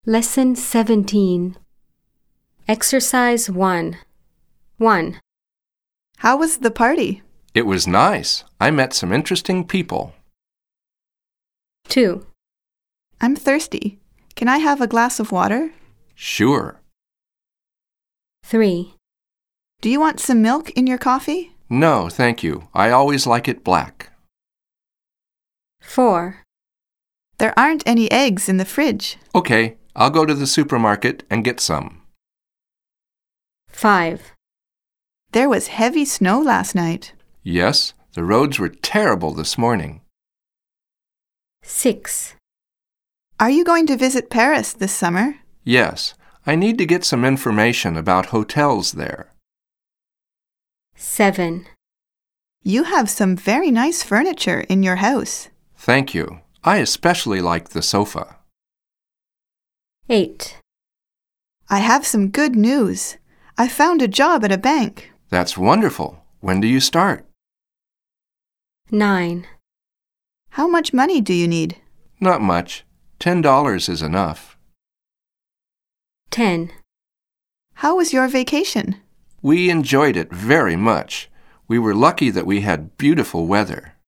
Lesson 17. Exercise 1. 1. How was the party? It was nice. I met some interesting people. 2. I'm thirsty. Can I have a glass of water? Sure. 3. Do you want some milk in your coffee? No, thank you. I always like it black. 4. There aren't any eggs in the fridge. Okay, I'll go to the supermarket and get some. 5. There was heavy snow last night. Yes, the roads were terrible this morning. 6. Are you going to visit Paris this summer? Yes, I need to get some information about hotels there. 7. You have some very nice furniture in your house. Thank you. I especially like the sofa. 8. I have some good news. I found a job at a bank. That's wonderful. When do you start? 9. How much money do you need? Not much. $10 is enough. 10. How was your vacation? We enjoyed it very much. We were lucky that we had beautiful weather.